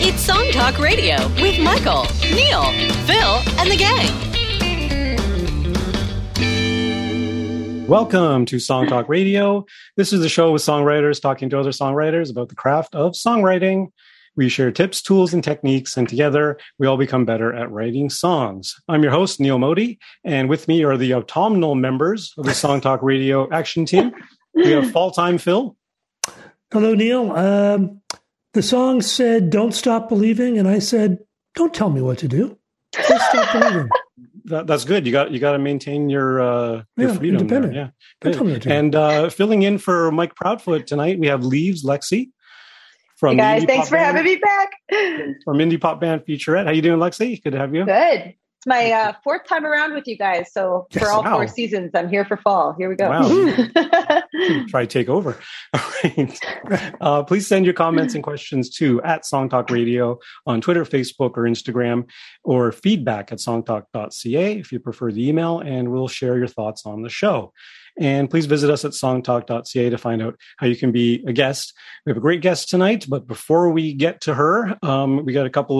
It's Song Talk Radio with Michael, Neil, Phil, and the gang. Welcome to Song Talk Radio. This is the show with songwriters talking to other songwriters about the craft of songwriting. We share tips, tools, and techniques, and together we all become better at writing songs. I'm your host, Neil Modi, and with me are the autumnal members of the Song Talk Radio action team. We have Fall Time Phil. Hello, Neil. The song said, "Don't stop believing," and I said, "Don't tell me what to do. Just stop believing." That's good. You got to maintain your freedom. Independent. There. Yeah, don't tell me what to do. And filling in for Mike Proudfoot tonight, we have Leaves Lexi. Hey guys, thanks for having me back. From Indie Pop Band Featurette. How you doing, Lexi? Good to have you. Good. It's my fourth time around with you guys. So for all 4 seasons, I'm here for fall. Here we go. Wow. Try to take over. All right. Please send your comments and questions to @Songtalk Radio on Twitter, Facebook, or Instagram, or feedback@songtalk.ca if you prefer the email, and we'll share your thoughts on the show. And please visit us at songtalk.ca to find out how you can be a guest. We have a great guest tonight, but before we get to her, we got a couple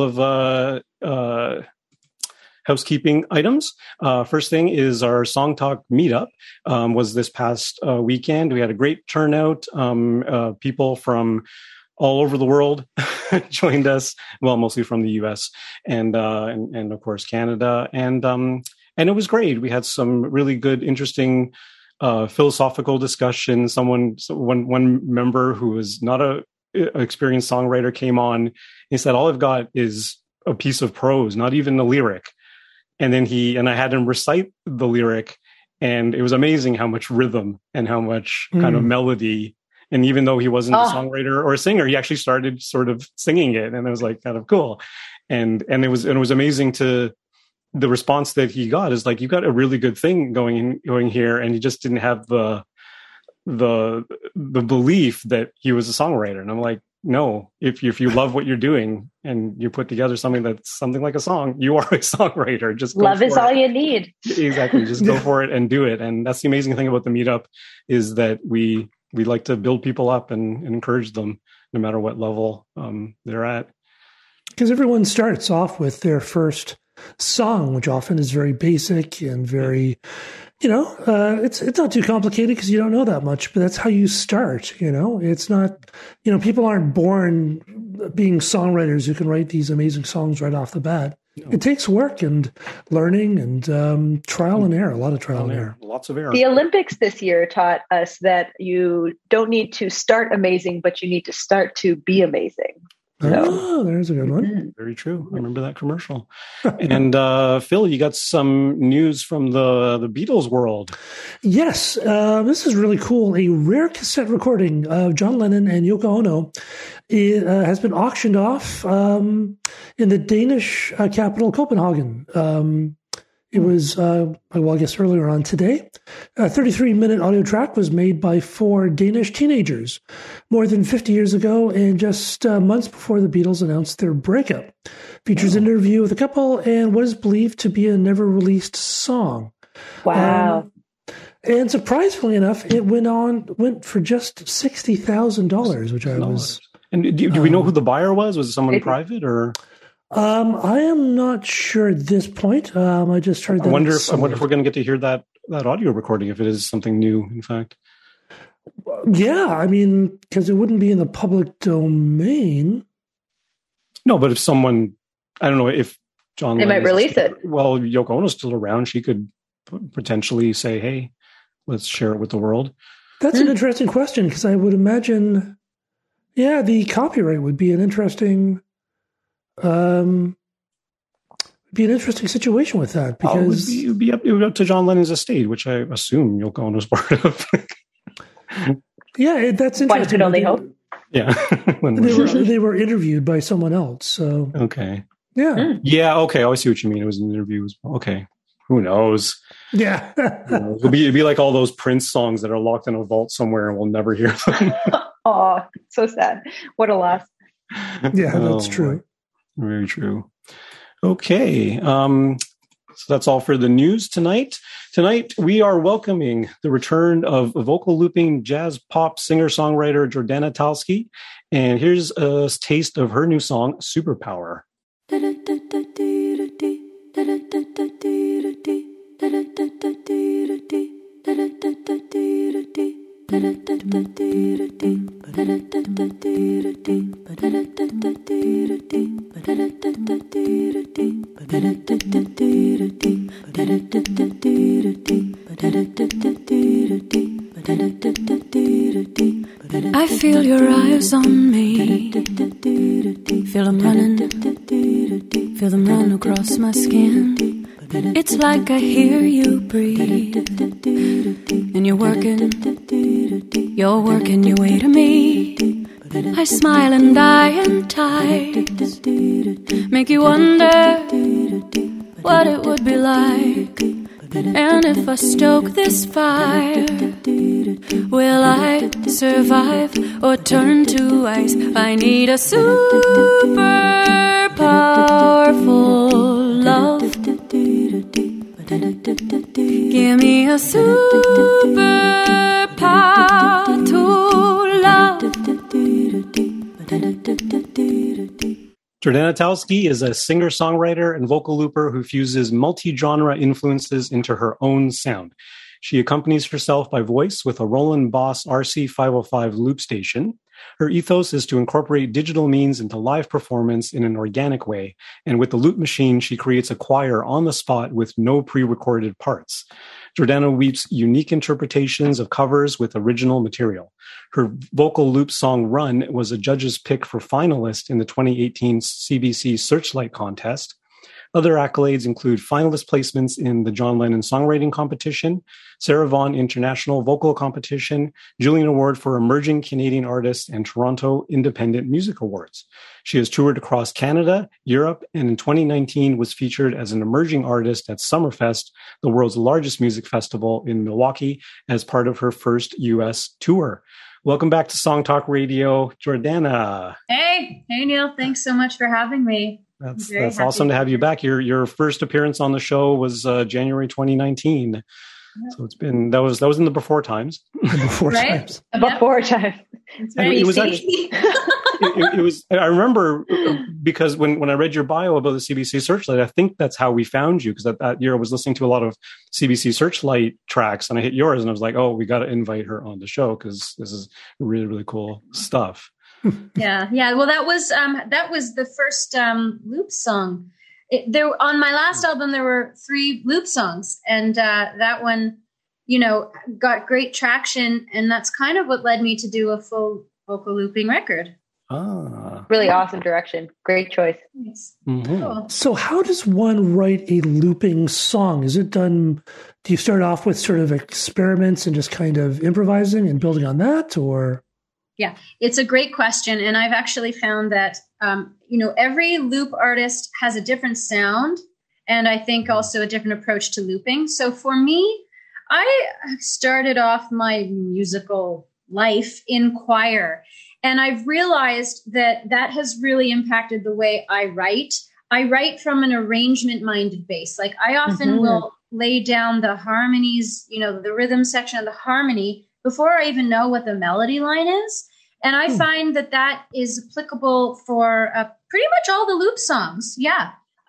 of housekeeping items. First thing is our Song Talk meetup was this past weekend. We had a great turnout. People from all over the world joined us. Well, mostly from the U.S. and of course Canada. And it was great. We had some really good, interesting philosophical discussion. One member who was not an experienced songwriter came on. He said, "All I've got is a piece of prose, not even a lyric." And then I had him recite the lyric, and it was amazing how much rhythm and how much kind of melody. And even though he wasn't a songwriter or a singer, he actually started sort of singing it, and it was like kind of cool. And it was amazing the response that he got is like, "You got a really good thing going here," and he just didn't have the belief that he was a songwriter. And I'm like, no, if you love what you're doing and you put together something that's something like a song, you are a songwriter. Just love is all you need. Exactly. Just go for it and do it. And that's the amazing thing about the meetup is that we like to build people up and encourage them no matter what level they're at. Because everyone starts off with their first song, which often is very basic and very, it's not too complicated because you don't know that much, but that's how you start. It's not, people aren't born being songwriters who can write these amazing songs right off the bat. No. It takes work and learning and trial and error, a lot of trial and error. Lots of error. The Olympics this year taught us that you don't need to start amazing, but you need to start to be amazing. Oh, there's a good one. Very true. I remember that commercial. And Phil, you got some news from the Beatles world. Yes, this is really cool. A rare cassette recording of John Lennon and Yoko Ono has been auctioned off in the Danish capital, Copenhagen. It was, I guess earlier on today. A 33-minute audio track was made by 4 Danish teenagers more than 50 years ago and just months before the Beatles announced their breakup. Features an interview with the couple and what is believed to be a never-released song. Wow. And surprisingly enough, it went for just $60,000, which I was... And do we know who the buyer was? Was it someone private or... I am not sure at this point. I just heard that. I wonder if we're going to get to hear that audio recording, if it is something new, in fact. Yeah, I mean, because it wouldn't be in the public domain. No, but if someone, I don't know, if John Lennon might release it. Well, Yoko Ono's still around. She could potentially say, hey, let's share it with the world. That's an interesting question, because I would imagine, the copyright would be an interesting... be an interesting situation with that, because it would be up to John Lennon's estate, which I assume Yoko Ono's part of. That's interesting. One could only hope. Yeah, they were interviewed by someone else. So okay, okay. I see what you mean. It was an interview. Okay, who knows? Yeah, it'd be like all those Prince songs that are locked in a vault somewhere and we'll never hear them. Oh, so sad. What a loss. Yeah, that's true. Very true. Okay. So that's all for the news tonight. Tonight, we are welcoming the return of vocal looping jazz pop singer-songwriter Jordana Talski. And here's a taste of her new song, Superpower. I feel your eyes on me. Feel them running. Feel them run across my skin. It's like I hear you breathe. And you're working your way to me. I smile and I entice. Make you wonder what it would be like. And if I stoke this fire, will I survive or turn to ice? I need a super powerful love. Give me a super power to love. Jordana Talski is a singer-songwriter and vocal looper who fuses multi-genre influences into her own sound. She accompanies herself by voice with a Roland Boss RC505 loop station. Her ethos is to incorporate digital means into live performance in an organic way, and with the loop machine, she creates a choir on the spot with no pre-recorded parts. Jordana weaves unique interpretations of covers with original material. Her vocal loop song Run was a judge's pick for finalist in the 2018 CBC Searchlight contest. Other accolades include finalist placements in the John Lennon Songwriting Competition, Sarah Vaughan International Vocal Competition, Julian Award for Emerging Canadian Artist, and Toronto Independent Music Awards. She has toured across Canada, Europe, and in 2019 was featured as an emerging artist at Summerfest, the world's largest music festival in Milwaukee, as part of her first U.S. tour. Welcome back to Song Talk Radio, Jordana. Hey Neil, thanks so much for having me. That's awesome to have you back. Your first appearance on the show was January 2019. So it's been that was in the before times. Before Right? times. Before time. It was actually it was. I remember because when I read your bio about the CBC Searchlight, I think that's how we found you, because that year I was listening to a lot of CBC Searchlight tracks, and I hit yours, and I was like, oh, we got to invite her on the show because this is really, really cool stuff. Yeah. Well, that was the first loop song. There on my last album, there were 3 loop songs, and that one, got great traction, and that's kind of what led me to do a full vocal looping record. Really awesome direction. Great choice. Nice. Mm-hmm. Cool. So how does one write a looping song? Is it done, do you start off with sort of experiments and just kind of improvising and building on that, or? Yeah, it's a great question. And I've actually found that, every loop artist has a different sound, and I think also a different approach to looping. So for me, I started off my musical life in choir, and I've realized that has really impacted the way I write. I write from an arrangement-minded base. Like I often will lay down the harmonies, the rhythm section of the harmony before I even know what the melody line is. And I find that is applicable for pretty much all the loop songs. Yeah.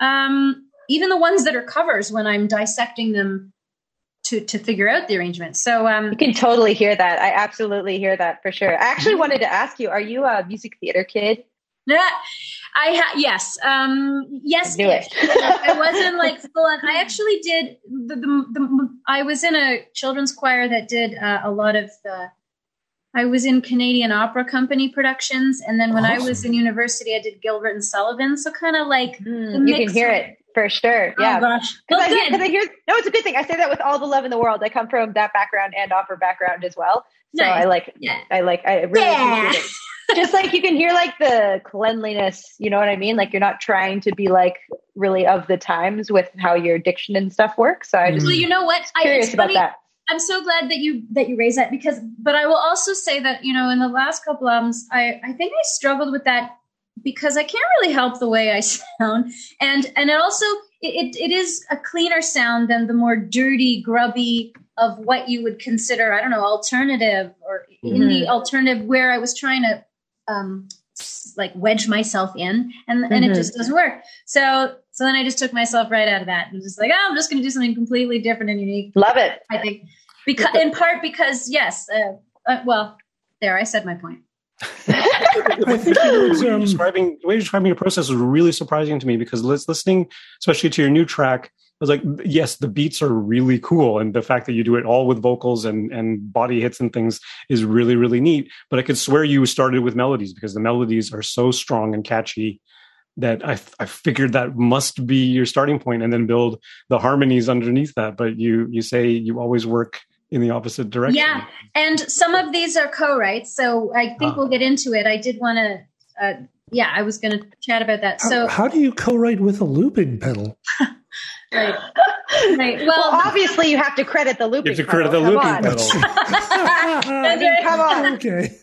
Even the ones that are covers when I'm dissecting them to figure out the arrangement. So you can totally hear that. I absolutely hear that for sure. I actually wanted to ask you, are you a music theater kid? Yes. Yes. Knew it. I wasn't like full on. I actually did I was in a children's choir that did a lot of I was in Canadian Opera Company productions. And then when I was in university, I did Gilbert and Sullivan. So kind of like you can hear it for sure. Yeah. Oh gosh. Because I hear, no, it's a good thing. I say that with all the love in the world. I come from that background and opera background as well. So nice. I really appreciate it. Just like you can hear like the cleanliness, you know what I mean? Like you're not trying to be like really of the times with how your diction and stuff works. So I just, well, you know what? Curious about that. I'm so glad that you raised that but I will also say that, in the last couple albums, I think I struggled with that because I can't really help the way I sound. And it also, it is a cleaner sound than the more dirty, grubby of what you would consider, I don't know, alternative or indie alternative, where I was trying to like wedge myself in, and it just doesn't work. So then I just took myself right out of that and was just like, oh, I'm just going to do something completely different and unique. Love it. I think in part because yes, well, there, I said my point. I think the way you're describing your process was really surprising to me, because listening, especially to your new track, I was like, yes, the beats are really cool, and the fact that you do it all with vocals and body hits and things is really, really neat. But I could swear you started with melodies, because the melodies are so strong and catchy that I figured that must be your starting point, and then build the harmonies underneath that. But you say you always work in the opposite direction. Yeah, and some of these are co-writes, so I think we'll get into it. I did want to, I was going to chat about that. So how do you co-write with a looping pedal? Right. Well, obviously you have to credit the looping. You have to credit the looping pedal. Come on. Okay.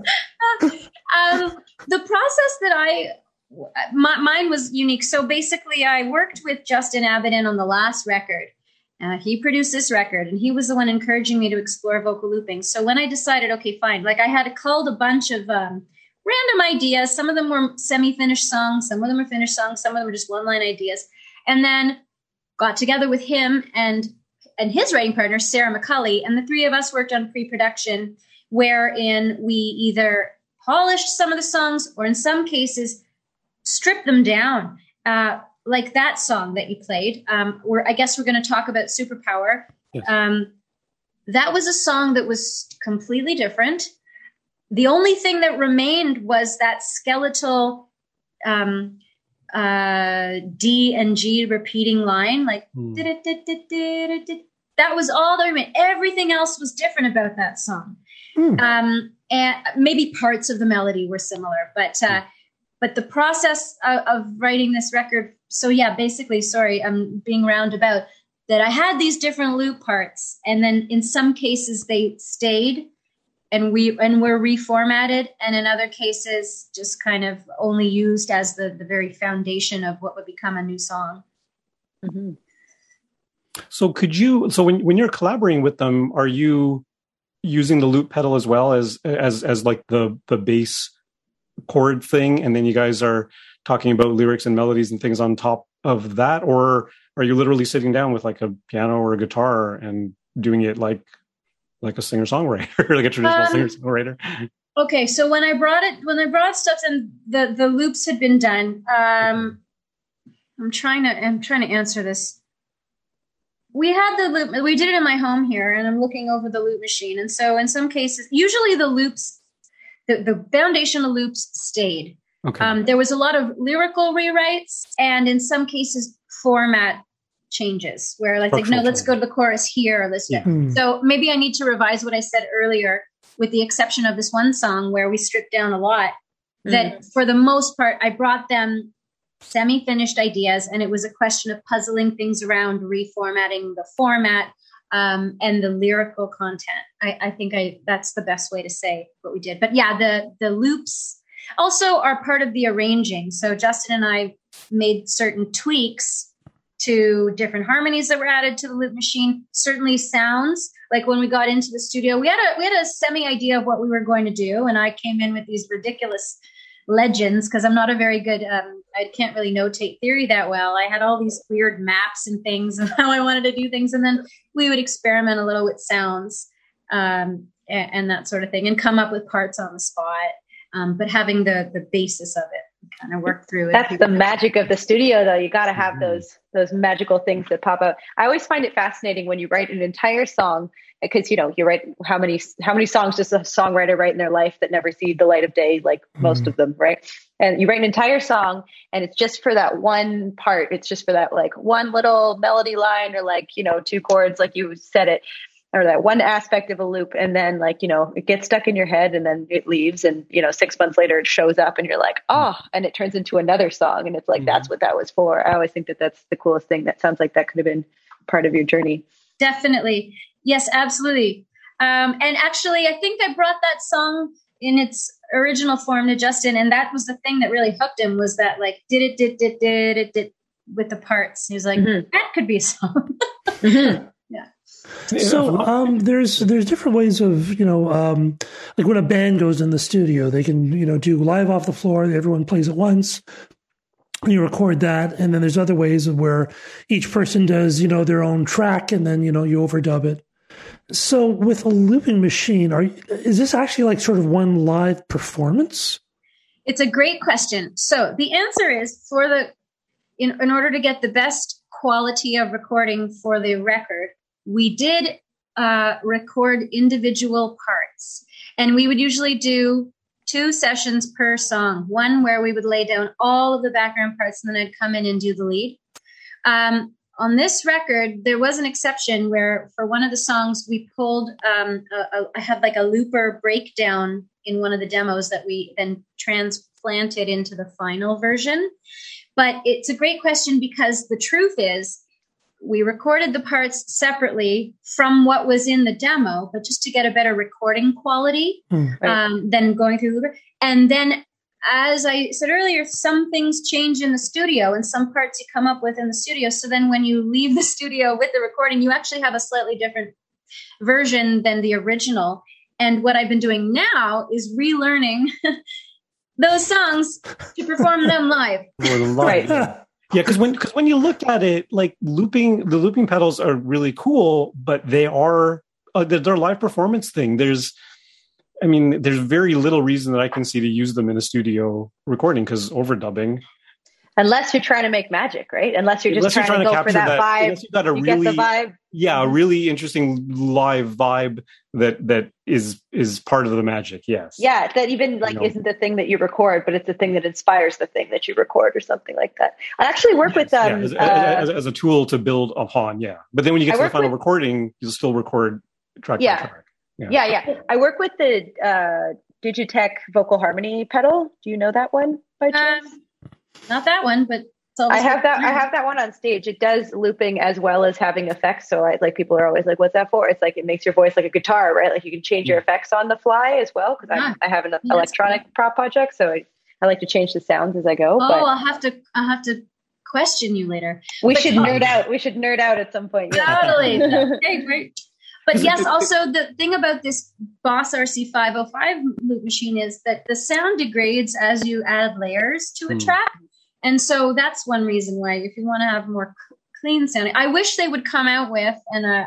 The process that mine was unique. So basically, I worked with Justin Avedon on the last record. He produced this record, and he was the one encouraging me to explore vocal looping. So when I decided, okay, fine, like I had culled a bunch of random ideas. Some of them were semi-finished songs. Some of them were finished songs. Some of them were just one-line ideas. And then got together with him and his writing partner, Sarah McCulley, and the three of us worked on pre-production, wherein we either polished some of the songs or in some cases stripped them down. Like that song that you played, I guess we're going to talk about Superpower. Yes. That was a song that was completely different. The only thing that remained was that skeletal D and G repeating line, like that was all that remained. Everything else was different about that song. And maybe parts of the melody were similar, but the process of writing this record. So yeah, basically, sorry, I'm being roundabout, that I had these different loop parts, and then in some cases they stayed and were reformatted, and in other cases just kind of only used as the very foundation of what would become a new song. Mm-hmm. So when you're collaborating with them, are you using the loop pedal as well as like the bass chord thing, and then you guys are talking about lyrics and melodies and things on top of that? Or are you literally sitting down with like a piano or a guitar and doing it like a singer-songwriter, like a traditional singer-songwriter? Okay, so when I brought stuff in, the loops had been done. I'm trying to answer this. We had the loop. We did it in my home here, and I'm looking over the loop machine. And so in some cases, usually the loops, the foundational loops stayed. Okay. There was a lot of lyrical rewrites, and in some cases, format changes where like no, let's go to the chorus here. So maybe I need to revise what I said earlier, with the exception of this one song where we stripped down a lot. That for the most part, I brought them semi-finished ideas, and it was a question of puzzling things around, reformatting the format and the lyrical content. I think that's the best way to say what we did. But yeah, the loops also are part of the arranging. So Justin and I made certain tweaks to different harmonies that were added to the loop machine. Certainly sounds, like when we got into the studio, we had a semi idea of what we were going to do, and I came in with these ridiculous legends because I'm not a very good I can't really notate theory that well. I had all these weird maps and things and how I wanted to do things, and then we would experiment a little with sounds and that sort of thing, and come up with parts on the spot, but having the basis of it, kind of work through it. That's the magic of the studio, though. You got to have those magical things that pop out. I always find it fascinating when you write an entire song, because you write how many songs does a songwriter write in their life that never see the light of day, like most of them, right? And you write an entire song, and it's just for that one part. It's just for that like one little melody line, or like two chords, like you said it, or that one aspect of a loop, and then like it gets stuck in your head, and then it leaves, and 6 months later it shows up, and you're like, oh, and it turns into another song, and it's like that's what that was for. I always think that that's the coolest thing. That sounds like that could have been part of your journey. Definitely. Yes, absolutely. And actually, I think I brought that song in its original form to Justin, and that was the thing that really hooked him, was that like did it with the parts. He was like, that could be a song. Yeah. So there's different ways of, like when a band goes in the studio, they can, do live off the floor, everyone plays at once. You record that, and then there's other ways of where each person does, their own track, and then, you overdub it. So with a looping machine, is this actually like sort of one live performance? It's a great question. So the answer is in order to get the best quality of recording for the record, we did record individual parts, and we would usually do 2 sessions per song, one where we would lay down all of the background parts and then I'd come in and do the lead. On this record, there was an exception where for one of the songs we pulled, I had like a looper breakdown in one of the demos that we then transplanted into the final version. But it's a great question because the truth is we recorded the parts separately from what was in the demo, but just to get a better recording quality than going through the looper. And then, as I said earlier, some things change in the studio and some parts you come up with in the studio. So then when you leave the studio with the recording, you actually have a slightly different version than the original. And what I've been doing now is relearning those songs to perform them live. Right. Yeah, because when you look at it, like the looping pedals are really cool, but they are they're a live performance thing. There's very little reason that I can see to use them in a studio recording, because overdubbing. Unless you're trying to make magic, right? Unless you're trying to go for that vibe. Unless you've got a get the vibe. Yeah, a really interesting live vibe that is part of the magic. Yes. Yeah, that even isn't the thing that you record, but it's the thing that inspires the thing that you record, or something like that. I actually work with them as a tool to build upon. Yeah, but then when you get to the final recording, you'll still record track by track. Yeah. I work with the Digitech Vocal Harmony pedal. Do you know that one by chance? Not that one, but I have that one on stage. It does looping as well as having effects. So people are always like, "What's that for?" It's like it makes your voice like a guitar, right? Like you can change your effects on the fly as well. Because I have an electronic prop project, so I like to change the sounds as I go. Oh, but I'll have to question you later. We should nerd out. We should nerd out at some point. Yeah. Totally. Okay, great. But yes, also the thing about this Boss RC505 loop machine is that the sound degrades as you add layers to a track. And so that's one reason why, if you want to have more clean sounding, I wish they would come out with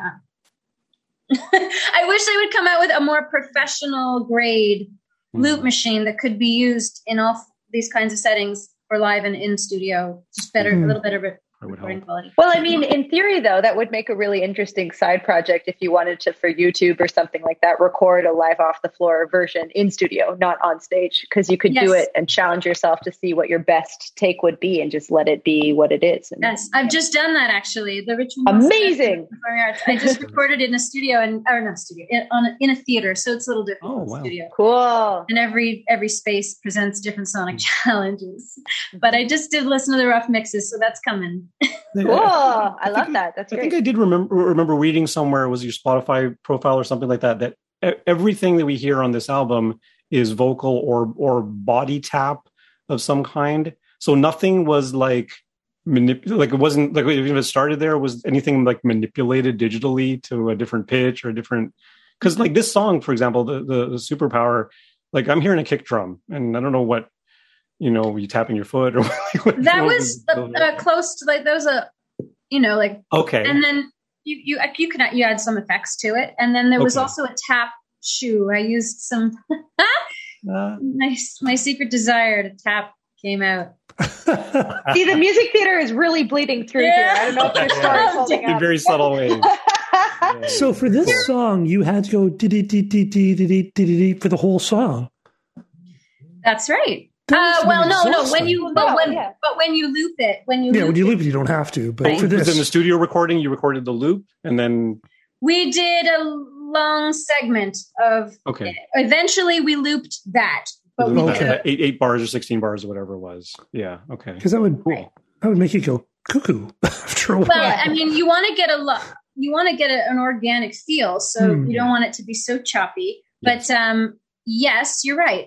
a more professional grade loop machine that could be used in all these kinds of settings for live and in studio. Just better, a little better recording quality. Well, in theory, though, that would make a really interesting side project if you wanted to, for YouTube or something like that, record a live off the floor version in studio, not on stage, because you could do it and challenge yourself to see what your best take would be and just let it be what it is. And, I've just done that actually. The Richmond amazing. I just recorded in a studio in a theater, so it's a little different. Oh, wow. Studio. Cool. And every space presents different sonic challenges. But I just did listen to the rough mixes, so that's coming. Cool. I love that. That's great. I think I did remember reading somewhere, it was your Spotify profile or something like that everything that we hear on this album is vocal or body tap of some kind. So nothing was like it wasn't like, even if it started there, was anything like manipulated digitally to a different pitch or a different, because like this song, for example, the Superpower, like I'm hearing a kick drum and I don't know what, you tapping your foot or that was close to like, there was a, okay. And then you add some effects to it. And then there was also a tap shoe. I used some, my secret desire to tap came out. See, the music theater is really bleeding through here. I don't know if your story is holding up. In very subtle ways. So for this song, you had to go dee-dee-dee-dee-dee-dee-dee for the whole song. That's right. No. When you loop it, when you loop it, you don't have to. But for this, in the studio recording, you recorded the loop, and then we did a long segment of. Okay. Eventually, we looped that, but we did 8 bars or 16 bars or whatever it was. Yeah. Okay. Because that would make you go cuckoo after a while. Well, I mean, you want to get an organic feel, so you don't want it to be so choppy. But yes, you're right.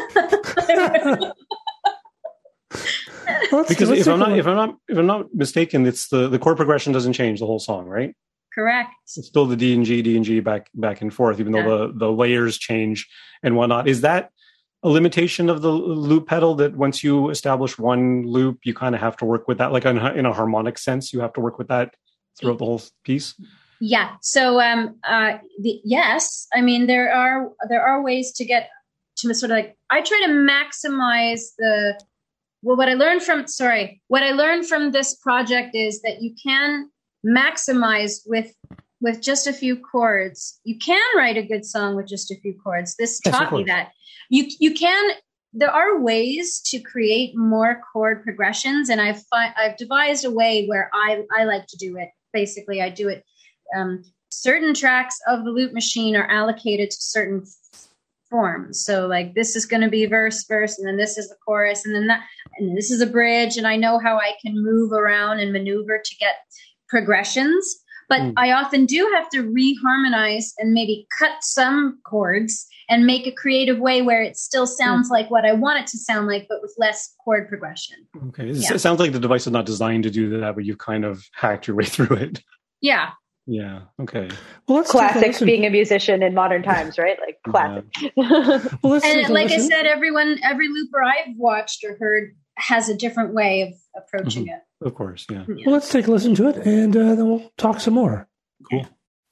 Because if I'm not mistaken, it's the chord progression doesn't change the whole song, right? Correct. It's still the D and G back and forth, even though the layers change and whatnot. Is that a limitation of the loop pedal, that once you establish one loop, you kind of have to work with that, like in a harmonic sense, you have to work with that throughout the whole piece? Yeah. So, yes, I mean, there are ways to get to sort of like, I try to maximize what I learned from this project is that you can maximize with just a few chords. You can write a good song with just a few chords. This taught me that you can. There are ways to create more chord progressions, and I've devised a way where I like to do it. Basically, I do it. Certain tracks of the loop machine are allocated to certain forms. So like this is going to be verse, and then this is the chorus, and then this is a bridge. And I know how I can move around and maneuver to get progressions. But I often do have to reharmonize and maybe cut some chords and make a creative way where it still sounds like what I want it to sound like, but with less chord progression. Okay. It sounds like the device is not designed to do that, but you've kind of hacked your way through it. Yeah. Yeah. Okay. Well, classic being a musician in modern times, right? Like classic. Yeah. And like I said, every looper I've watched or heard has a different way of approaching it. Of course, yeah. Well, let's take a listen to it, and then we'll talk some more. Cool.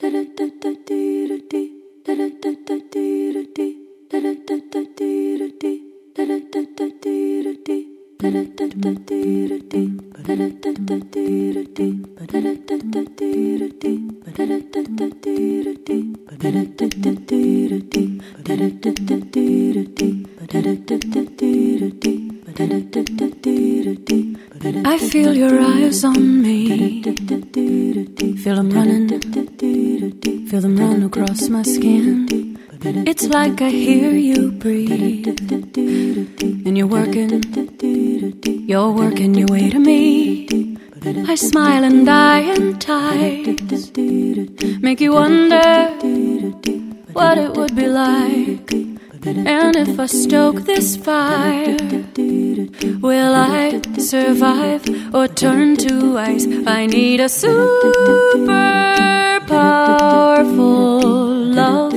I feel your eyes on me. Feel them running. Feel them run across my skin. It's like I hear you breathe. And you're working your way to me. I smile and I entice. Make you wonder what it would be like. And if I stoke this fire, will I survive or turn to ice? I need a super powerful love.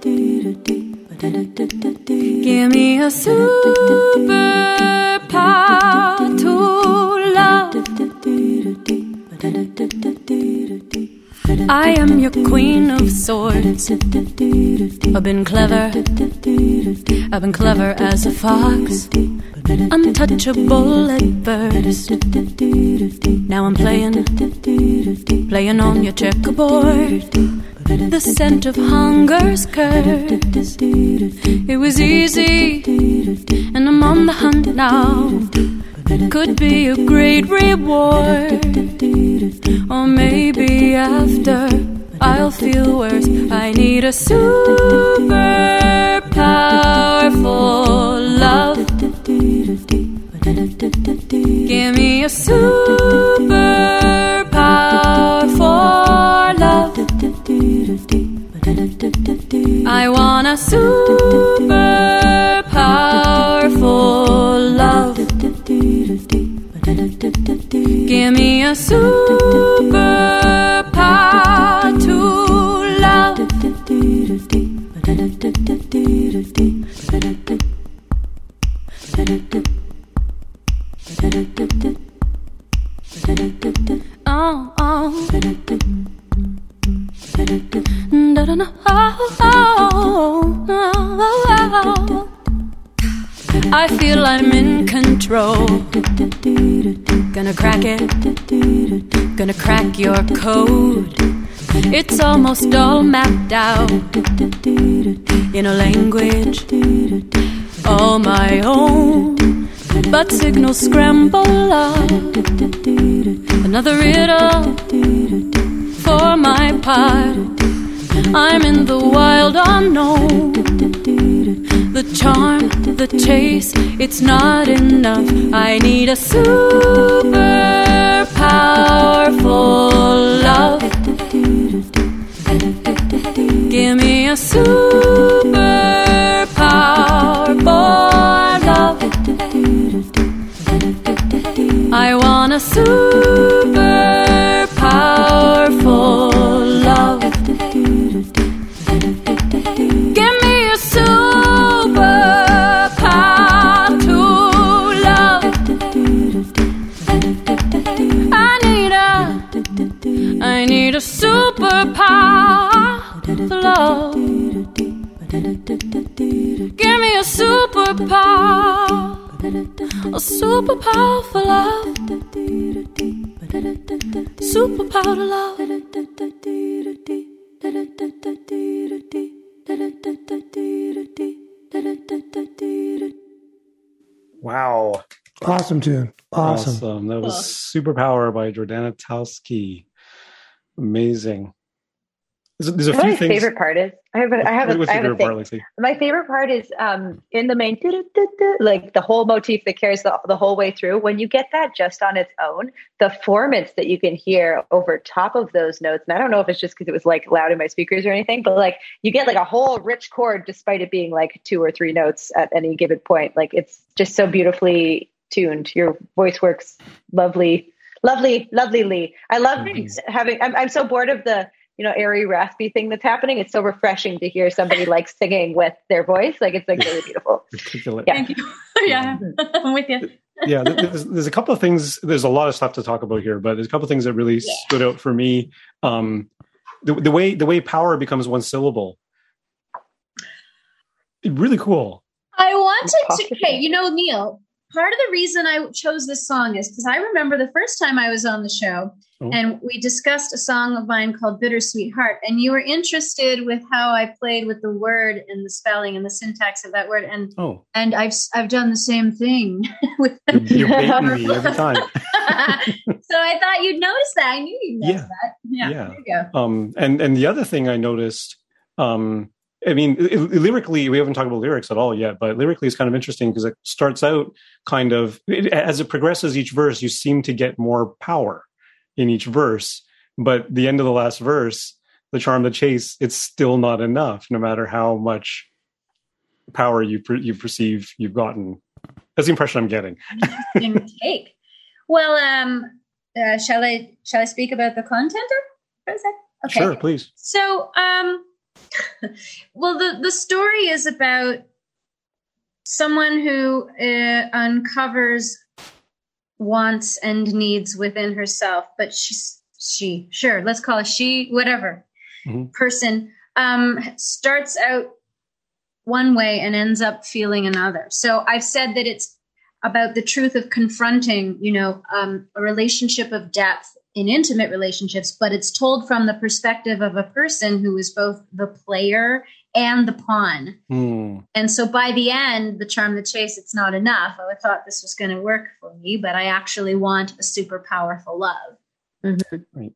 Give me a super power to love. I am your queen of swords. I've been clever as a fox, untouchable at first. Now I'm playing on your checkerboard. The scent of hunger's curse. It was easy, and I'm on the hunt now. Could be a great reward, or maybe after I'll feel worse. I need a super powerful love. Give me a super powerful love. I want a super powerful love. Give me a super power to love. Oh, oh. I feel I'm in control. Gonna crack it. Gonna crack your code. It's almost all mapped out in a language all my own, but signals scramble up. Another riddle for my part. I'm in the wild unknown. The charm, the chase, it's not enough. I need a super powerful love. Give me a super power. want a super powerful love. Give me a super power to love. I need a super power for love. Give me a super power. A superpower for love. Superpower to love. Wow. Awesome tune. Awesome. That was Superpower by Jordana Tauski. Amazing. There's a few things. My favorite part is I have a thing. My favorite part is in the main like the whole motif that carries the whole way through. When you get that just on its own, the formants that you can hear over top of those notes, and I don't know if it's just because it was like loud in my speakers or anything, but like you get like a whole rich chord despite it being like 2 or 3 notes at any given point. Like it's just so beautifully tuned. Your voice works lovely. I love having. I'm so bored of the airy, raspy thing that's happening. It's so refreshing to hear somebody like singing with their voice. Like it's like really beautiful. Articulate. Yeah. Thank you. Yeah, I'm with you. Yeah, there's a couple of things. There's a lot of stuff to talk about here, but there's a couple of things that really stood out for me. The way power becomes one syllable. Really cool. I wanted to. Hey, Neil. Part of the reason I chose this song is because I remember the first time I was on the show and we discussed a song of mine called Bittersweet Heart. And you were interested with how I played with the word and the spelling and the syntax of that word. And I've done the same thing with You're baiting me every time. So I thought you'd notice that. I knew you'd notice that. Yeah. There you go. And the other thing I noticed, lyrically, we haven't talked about lyrics at all yet, but lyrically it's kind of interesting because it starts out kind of, as it progresses each verse, you seem to get more power in each verse. But the end of the last verse, the charm, the chase, it's still not enough, no matter how much power you perceive you've gotten. That's the impression I'm getting. Interesting take. Well, shall I speak about the content for a sec? Okay. Sure, please. So, well, the story is about someone who uncovers wants and needs within herself, but let's call it she, whatever person, starts out one way and ends up feeling another. So I've said that it's about the truth of confronting, a relationship of depth in intimate relationships, but it's told from the perspective of a person who is both the player and the pawn. And so by the end, the charm, the chase, it's not enough. I thought this was going to work for me, but I actually want a super powerful love. Right.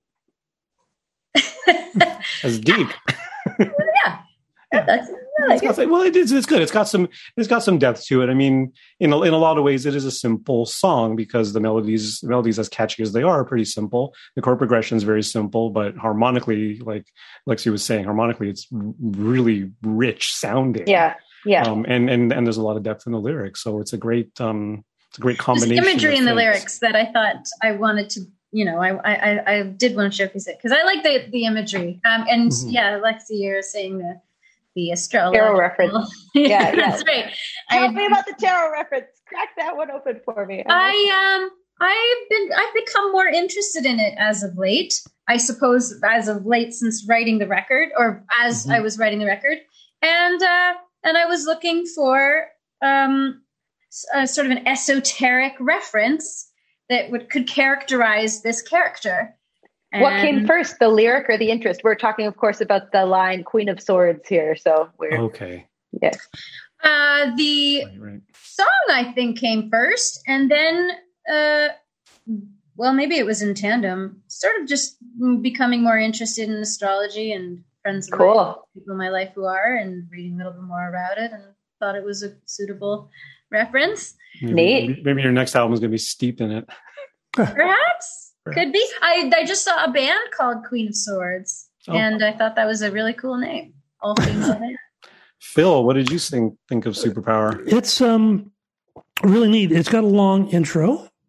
That's deep. Yeah. That's it's good. It's got some depth to it. I mean, in a lot of ways, it is a simple song because the melodies, as catchy as they are pretty simple. The chord progression is very simple, but harmonically, like Lexi was saying, it's really rich sounding. Yeah. And there's a lot of depth in the lyrics, so it's a great combination. There's imagery in the lyrics that I thought I wanted to. I did want to showcase it because I like the imagery. Lexi, you're saying the astrology tarot reference. Yeah, that's right. Tell me about the tarot reference. Crack that one open for me. I've become more interested in it as of late. I suppose as of late since writing the record, or as I was writing the record, and I was looking for sort of an esoteric reference that could characterize this character. What came first, the lyric or the interest? We're talking, of course, about the line Queen of Swords here. So we're okay. Yes. The song, I think, came first. And then, maybe it was in tandem, sort of just becoming more interested in astrology and friends of people in my life who are, and reading a little bit more about it, and thought it was a suitable reference. Neat. Maybe your next album is going to be steeped in it. Perhaps. Could be. I just saw a band called Queen of Swords, and I thought that was a really cool name. All things of it. Phil, what did you think of Superpower? It's really neat. It's got a long intro,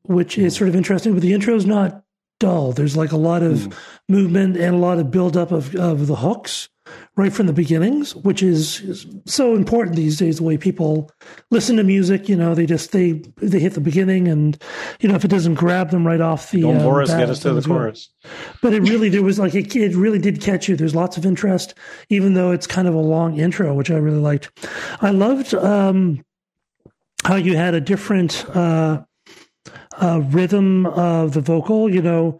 which is sort of interesting, but the intro is not dull. There's like a lot of movement and a lot of buildup of the hooks right from the beginnings, which is so important these days, the way people listen to music. You know, they hit the beginning, and, you know, if it doesn't grab them right off the don't bore us, get us to the chorus. But it really did catch you. There's lots of interest, even though it's kind of a long intro, which I really liked. I loved how you had a different rhythm of the vocal, you know,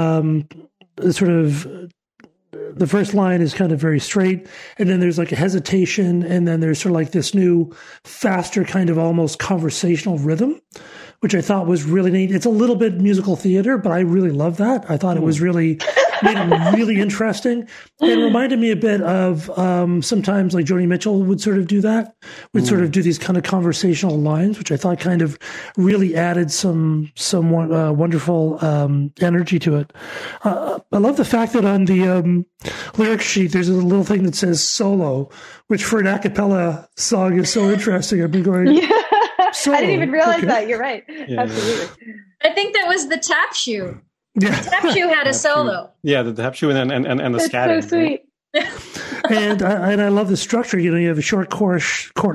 sort of the first line is kind of very straight, and then there's like a hesitation, and then there's sort of like this new, faster kind of almost conversational rhythm, which I thought was really neat. It's a little bit musical theater, but I really love that. I thought it was really made it really interesting. It reminded me a bit of sometimes like Joni Mitchell would sort of do that, would sort of do these kind of conversational lines, which I thought kind of really added some wonderful energy to it. I love the fact that on the lyric sheet, there's a little thing that says solo, which for an a cappella song is so interesting. I've been going, solo. I didn't even realize that. You're right. Yeah, absolutely. I think that was the Tap Shoe. Yeah. Tap Shoe had a solo. Yeah, the Tap Shoe and the scatting. So sweet. And I love the structure. You know, you have a short chorus at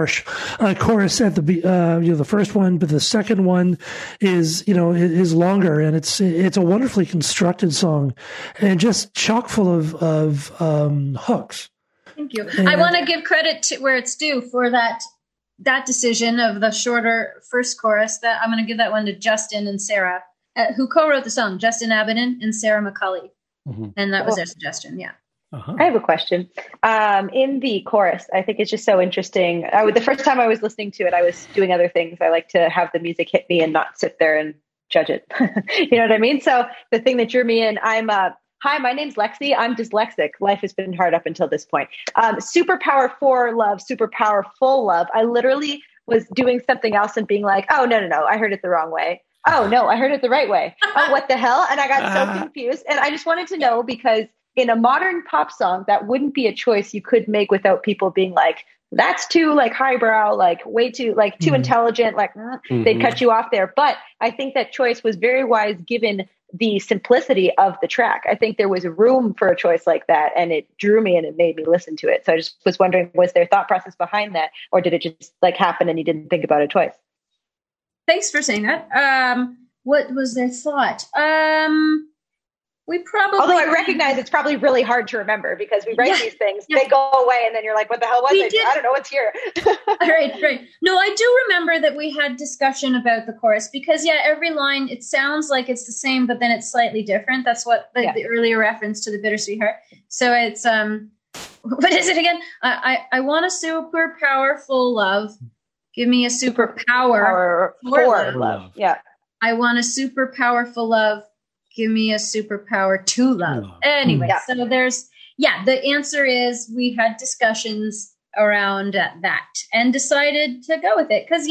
the the first one, but the second one is longer, and it's a wonderfully constructed song, and just chock full of hooks. Thank you. And I want to give credit to where it's due for that decision of the shorter first chorus. That I'm going to give that one to Justin and Sarah, who co-wrote the song. Justin Abbott and Sarah McCulley, and that was their suggestion. Yeah. Uh-huh. I have a question. In the chorus, I think it's just so interesting. The first time I was listening to it, I was doing other things. I like to have the music hit me and not sit there and judge it. You know what I mean? So the thing that drew me in, hi, my name's Lexi. I'm dyslexic. Life has been hard up until this point. Superpower for love, superpower full love. I literally was doing something else and being like, oh, no, I heard it the wrong way. Oh, no, I heard it the right way. Oh, what the hell? And I got so confused. And I just wanted to know, because in a modern pop song, that wouldn't be a choice you could make without people being like, that's too like highbrow, like way too like too intelligent, like they'd cut you off there. But I think that choice was very wise given the simplicity of the track. I think there was room for a choice like that, and it drew me and it made me listen to it. So I just was wondering, was there thought process behind that, or did it just like happen and you didn't think about it twice? Thanks for saying that. What was their thought? We probably. Although I recognize it's probably really hard to remember because we write these things, they go away, and then you're like, "What the hell was it? I don't know what's here." Right. No, I do remember that we had discussion about the chorus because, every line it sounds like it's the same, but then it's slightly different. That's what the earlier reference to the Bittersweet Heart. So it's what is it again? I want a super powerful love. Give me a superpower for love. Yeah. I want a super powerful love. Give me a superpower to love. Anyway, so there's, the answer is we had discussions around that and decided to go with it. Cause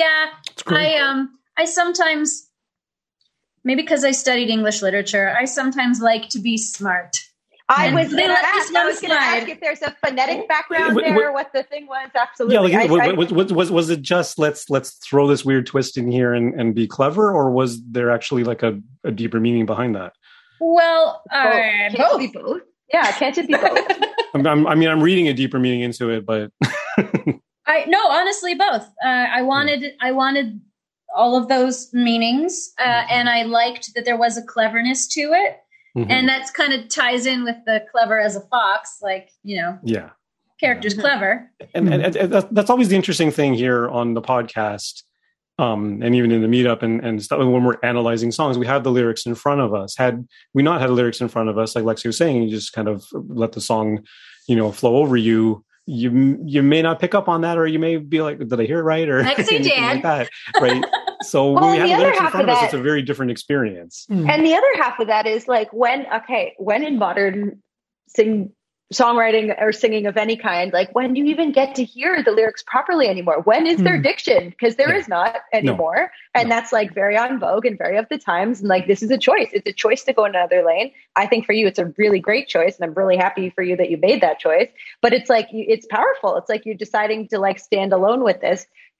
I sometimes, maybe because I studied English literature, I sometimes like to be smart. I was going to ask if there's a phonetic background there, what the thing was. Absolutely. Was it just let's throw this weird twist in here and be clever, or was there actually like a deeper meaning behind that? Well, both. Be both. Yeah, can't it be both? I'm reading a deeper meaning into it, but honestly, both. I wanted all of those meanings, and I liked that there was a cleverness to it. And that's kind of ties in with the clever as a fox, character's clever. And that's always the interesting thing here on the podcast, and even in the meetup and stuff. When we're analyzing songs, we have the lyrics in front of us. Had we not had the lyrics in front of us, like Lexi was saying, you just kind of let the song, flow over you. You may not pick up on that, or you may be like, "Did I hear it right?" Or anything like that, right? So when we have the lyrics in front of us, it's a very different experience. And the other half of that is like when in modern songwriting or singing of any kind, like when do you even get to hear the lyrics properly anymore? When is there diction? Because there is not anymore. No. And that's like very on vogue and very of the times. And like, this is a choice. It's a choice to go in another lane. I think for you, it's a really great choice. And I'm really happy for you that you made that choice. But it's like, it's powerful. It's like you're deciding to like stand alone with this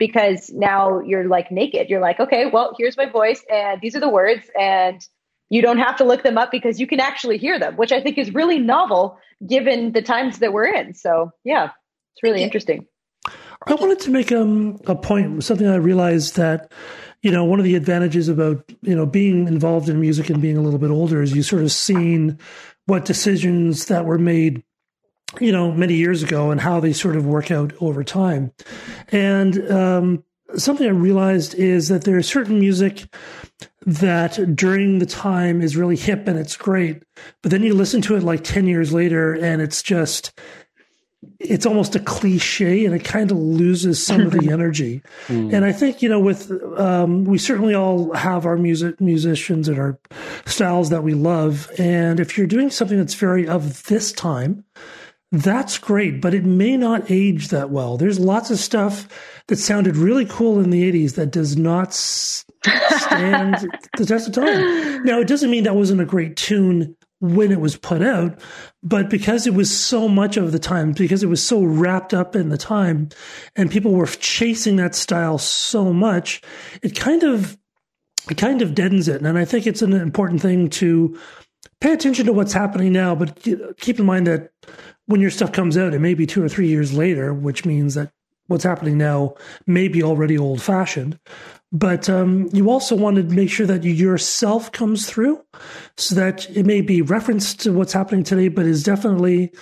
because now you're like naked. You're like, okay, well, here's my voice and these are the words, and you don't have to look them up because you can actually hear them, which I think is really novel given the times that we're in. So yeah, it's really interesting. I wanted to make a point, something I realized that, one of the advantages about, being involved in music and being a little bit older is you sort of seen what decisions that were made, many years ago and how they sort of work out over time. And something I realized is that there's certain music that during the time is really hip and it's great, but then you listen to it like 10 years later and it's almost a cliche and it kind of loses some of the energy. And I think, we certainly all have our musicians and our styles that we love. And if you're doing something that's very of this time, that's great, but it may not age that well. There's lots of stuff that sounded really cool in the 80s that does not stand the test of time. Now, it doesn't mean that wasn't a great tune when it was put out, but because it was so much of the time, because it was so wrapped up in the time and people were chasing that style so much, it kind of deadens it. And I think it's an important thing to pay attention to what's happening now, but keep in mind that when your stuff comes out, it may be 2 or 3 years later, which means that what's happening now may be already old fashioned. But you also want to make sure that yourself comes through so that it may be referenced to what's happening today, but is definitely,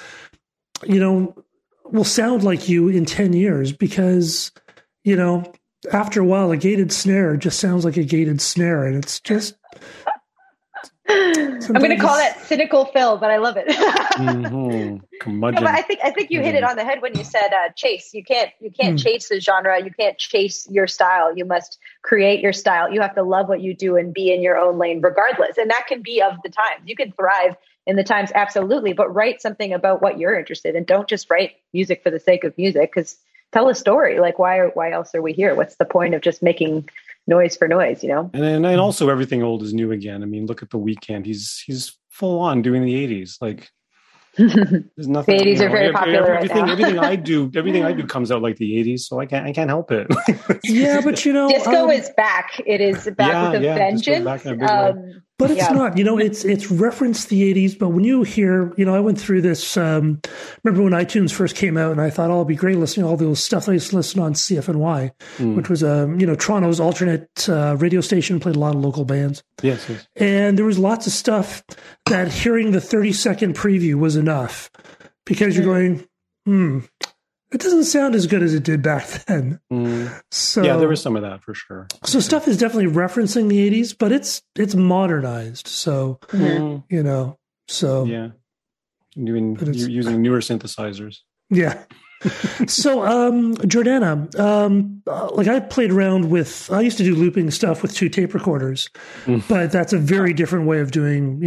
will sound like you in 10 years because, after a while, a gated snare just sounds like a gated snare. And it's just... I'm going to call that cynical Phil, but I love it. No, but I think you hit it on the head when you said chase. You can't chase the genre. You can't chase your style. You must create your style. You have to love what you do and be in your own lane regardless. And that can be of the times. You can thrive in the times, absolutely, but write something about what you're interested in. Don't just write music for the sake of music, because tell a story. Like why else are we here? What's the point of just making noise for noise, And also everything old is new again. I mean, look at The Weeknd. He's full on doing the 80s. Like there's nothing. The 80s are very popular right now. Everything I do comes out like the 80s, so I can't help it. Yeah, but disco is back. It is back with a vengeance. But it's not, it's referenced the 80s. But when you hear, I went through this, remember when iTunes first came out and I thought, it'd be great listening to all those stuff I used to listen on CFNY, which was, Toronto's alternate radio station, played a lot of local bands. Yes. And there was lots of stuff that hearing the 30-second preview was enough because you're going, it doesn't sound as good as it did back then. So yeah, there was some of that for sure. So stuff is definitely referencing the 80s, but it's modernized. So so yeah, you're using newer synthesizers. Yeah. So Jordana, like I played around with. I used to do looping stuff with 2 tape recorders, but that's a very different way of doing.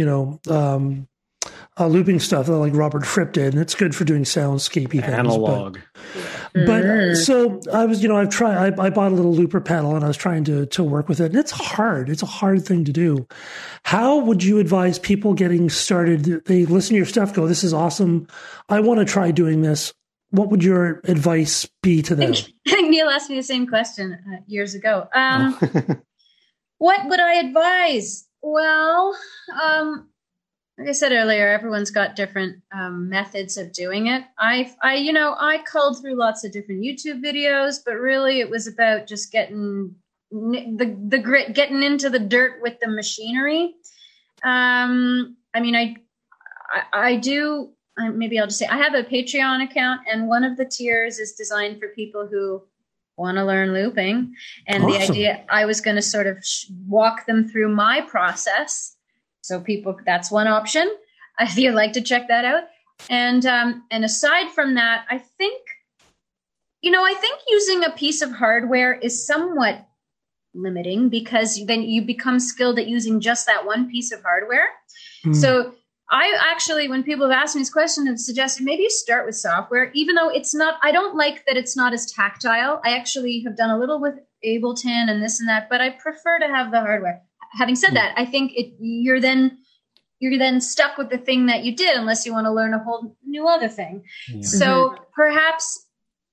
Looping stuff like Robert Fripp did, and it's good for doing soundscapey things. Analog. But so I was, I bought a little looper pedal and I was trying to work with it. And it's hard. It's a hard thing to do. How would you advise people getting started? They listen to your stuff, go, this is awesome. I want to try doing this. What would your advice be to them? I think Neil asked me the same question years ago. What would I advise? Well, like I said earlier, everyone's got different methods of doing it. I culled through lots of different YouTube videos, but really it was about just getting the grit, getting into the dirt with the machinery. Maybe I'll just say I have a Patreon account, and one of the tiers is designed for people who want to learn looping. And awesome. The idea, I was going to sort of walk them through my process. So people, that's one option if you'd like to check that out. And aside from that, I think using a piece of hardware is somewhat limiting because then you become skilled at using just that one piece of hardware. So I actually, when people have asked me this question, have suggested maybe you start with software, even though it's not, I don't like that it's not as tactile. I actually have done a little with Ableton and this and that, but I prefer to have the hardware. Having said that, I think you're then stuck with the thing that you did unless you want to learn a whole new other thing. Yeah. So perhaps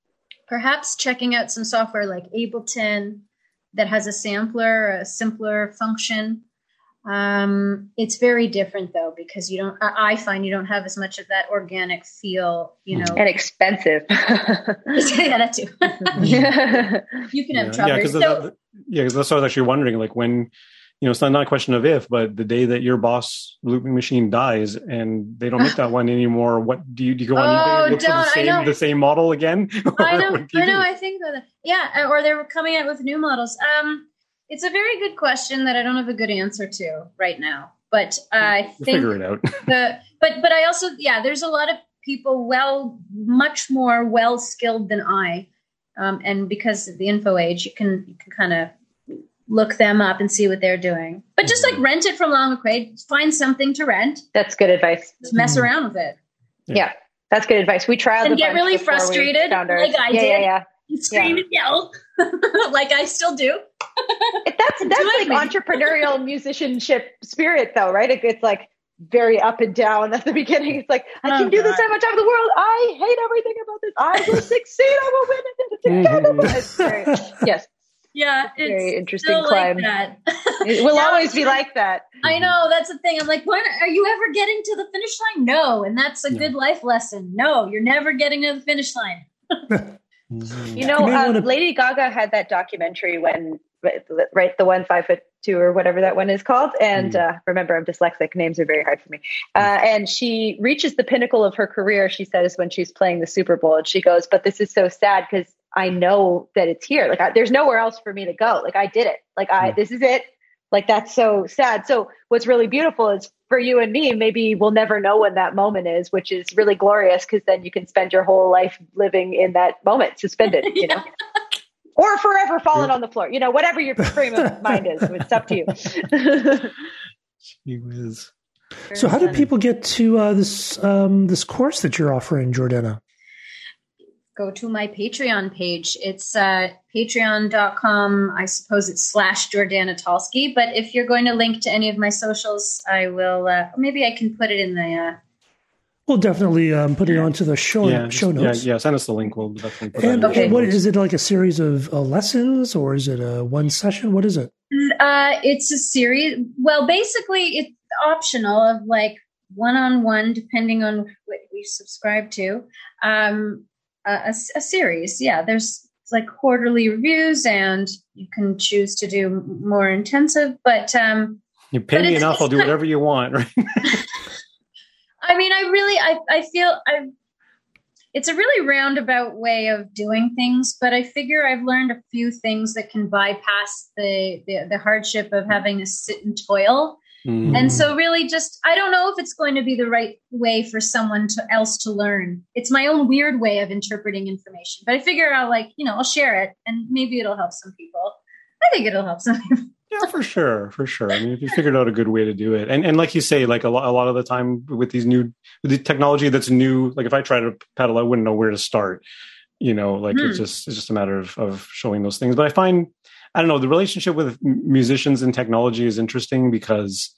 perhaps checking out some software like Ableton that has a sampler, a simpler function. It's very different though, because I find you don't have as much of that organic feel, and expensive. Yeah, that too. You can have trouble. Because that's what I was actually wondering, like when, it's not a question of if, but the day that your Boss looping machine dies and they don't make that one anymore, what do you go on eBay and look for the same model again? I know. I think that, or they're coming out with new models. It's a very good question that I don't have a good answer to right now, but I think figure it out. But I also, there's a lot of people much more well skilled than I, and because of the info age, you can kind of look them up and see what they're doing. But just like rent it from Long McQuaid, find something to rent. That's good advice. Just mess around with it. Yeah, that's good advice. We tried and get really frustrated, like I did. Yeah. And scream and yell, like I still do. That's like entrepreneurial musicianship spirit, though, right? It's like very up and down at the beginning. It's like, I can do this so much out of the world. I hate everything about this. I will succeed. I will win it. It's very, yes. Yeah, it's very interesting climb. Like that. It will always be like that. I know, that's the thing. I'm like, when are you ever getting to the finish line? No, and that's a good life lesson. No, you're never getting to the finish line. Lady Gaga had that documentary when, right, the 1 5'2" or whatever that one is called. And remember, I'm dyslexic. Names are very hard for me. And she reaches the pinnacle of her career, she says, when she's playing the Super Bowl. And she goes, but this is so sad because I know that it's here. Like, there's nowhere else for me to go. Like, I did it. Like, this is it. Like, that's so sad. So what's really beautiful is for you and me, maybe we'll never know when that moment is, which is really glorious because then you can spend your whole life living in that moment, suspended, know, or forever falling on the floor, whatever your frame of mind is. It's up to you. Gee whiz. So how do people get to this course that you're offering, Jordana? Go to my Patreon page. It's patreon.com. I suppose it's /Jordana Talski. But if you're going to link to any of my socials, I will. Maybe I can put it in the. We'll definitely put it onto the show notes. Yeah. Send us the link. We'll definitely put it. And what is it, like a series of lessons, or is it a one session? What is it? It's a series. Well, basically, it's optional of like one-on-one, depending on what we subscribe to. A series. There's like quarterly reviews, and you can choose to do more intensive, but you pay me enough, I'll do whatever you want, right? I mean, I feel it's a really roundabout way of doing things, but I figure I've learned a few things that can bypass the hardship of having to sit and toil. And so really I don't know if it's going to be the right way for someone else to learn. It's my own weird way of interpreting information, but I figure I'll share it and maybe it'll help some people. I think it'll help some people. Yeah, for sure. I mean, if you figured out a good way to do it, and like you say, like a lot of the time with the technology that's new, like if I try to pedal, I wouldn't know where to start. It's just a matter of showing those things. But I find, I don't know, the relationship with musicians and technology is interesting because,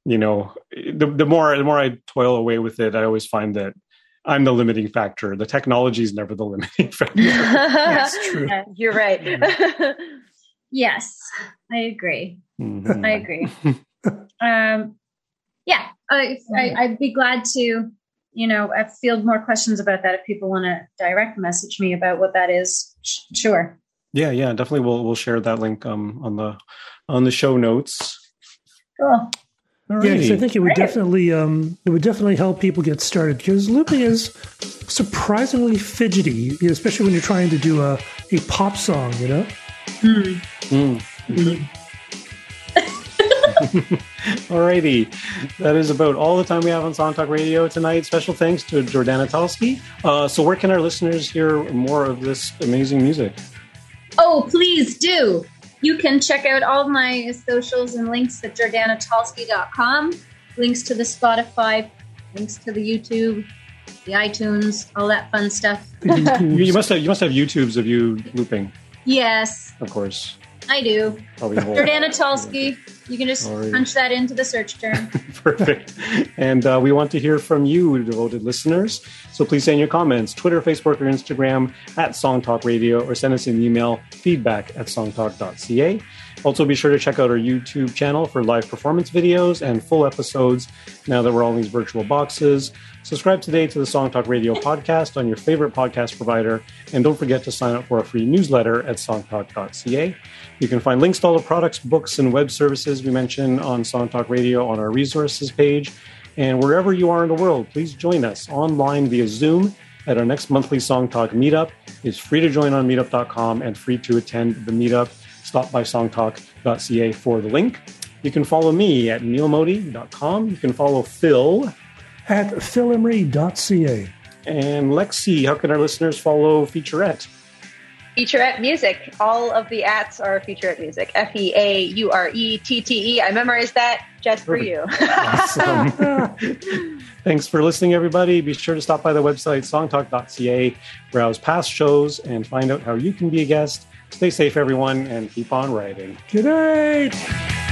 the more I toil away with it, I always find that I'm the limiting factor. The technology is never the limiting factor. That's true. You're right. Yes, I agree. Mm-hmm. I agree. I'd be glad to, I field more questions about that if people want to direct message me about what that is. Sure. Yeah, definitely. We'll share that link on the show notes. Cool. Yeah, because I think it would definitely help people get started, because looping is surprisingly fidgety, especially when you're trying to do a pop song, Alrighty, that is about all the time we have on Song Talk Radio tonight. Special thanks to Jordana Talski. So where can our listeners hear more of this amazing music? Oh, please do. You can check out all of my socials and links at JordanaTalski.com. Links to the Spotify, links to the YouTube, the iTunes, all that fun stuff. You must have YouTubes of you looping. Yes. Of course. I do. Probably Jordana Talski. You can just punch that into the search term. Perfect. And we want to hear from you, devoted listeners. So please send your comments, Twitter, Facebook, or Instagram at Song Talk Radio, or send us an email, feedback@songtalk.ca. Also, be sure to check out our YouTube channel for live performance videos and full episodes now that we're all in these virtual boxes. Subscribe today to the Song Talk Radio podcast on your favorite podcast provider. And don't forget to sign up for our free newsletter at songtalk.ca. You can find links to all the products, books, and web services we mentioned on Song Talk Radio on our resources page. And wherever you are in the world, please join us online via Zoom at our next monthly Song Talk meetup. It's free to join on meetup.com and free to attend the meetup. Stop by songtalk.ca for the link. You can follow me at neilmodi.com. You can follow Phil at philemery.ca. And Lexi, how can our listeners follow Featurette? Featurette Music. All of the ats are Featurette Music. FEAURETTE. I memorized that just for you. Awesome. Thanks for listening, everybody. Be sure to stop by the website, songtalk.ca, browse past shows, and find out how you can be a guest. Stay safe, everyone, and keep on writing. Good night.